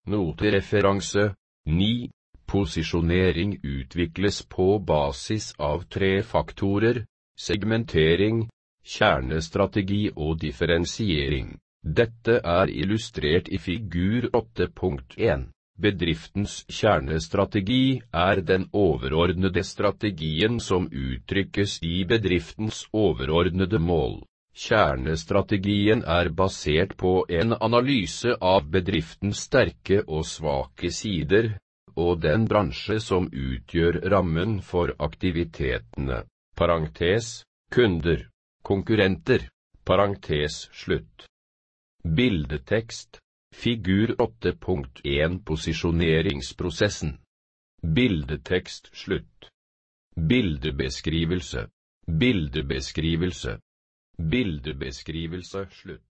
Notereferanse 9. Posisjonering utvikles på basis av 3 faktorer: segmentering, kjernestrategi og differensiering. Dette er illustrert i figur 8.1. Bedriftens kjernestrategi er den overordnede strategien som uttrykkes i bedriftens overordnede mål. Kjernestrategien er basert på en analyse av bedriftens sterke og svake sider, og den bransje som utgjør rammen for aktivitetene. Parentes, kunder, konkurrenter, parentes slutt. Bildetekst, figur 8.1 Posisjoneringsprosessen. Bildetekst slutt. Bildebeskrivelse, bildebeskrivelse, bildebeskrivelse slutt.